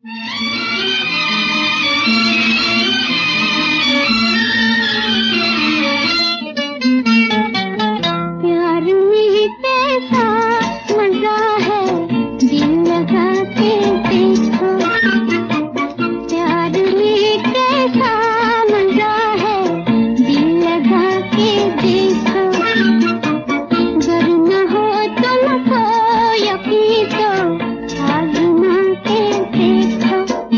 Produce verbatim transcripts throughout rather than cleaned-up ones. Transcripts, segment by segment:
प्यार में कैसा मजा है, दिल लगा के देखो। प्यार में कैसा मजा है, दिल लगा के देखो। गर न हो तुमको यकीन तो आजमा के देखो।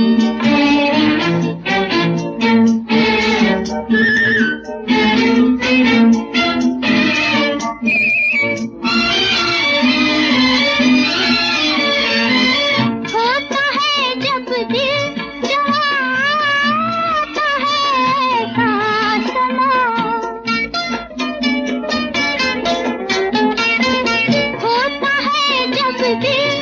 होता है जब दिल जलाता है ऐसा समा। होता है जब दिल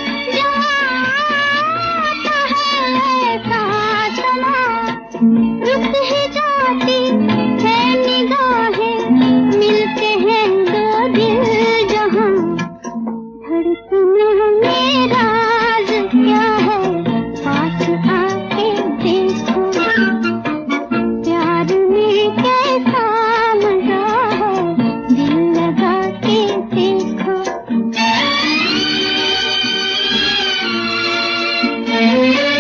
जलाता है ऐसा समा। रुक ही जाती है निगाहें, मिलते हैं दो दिल जहां। धड़कन में राज क्या है, पास आके देखो। प्यार में कैसा मजा है, दिल लगा के देखो।